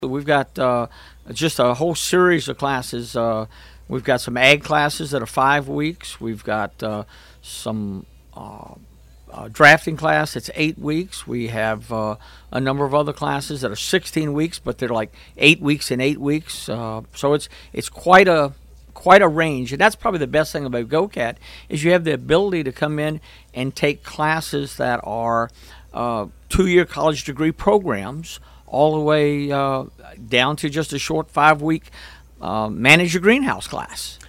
We've got just a whole series of classes. We've got some ag classes that are 5 weeks. We've got some drafting class that's 8 weeks. We have a number of other classes that are 16 weeks, but they're like 8 weeks and 8 weeks. So it's quite a range, and that's probably the best thing about GoCat is you have the ability to come in and take classes that are 2-year college degree programs, all the way down to just a short 5-week manage your greenhouse class.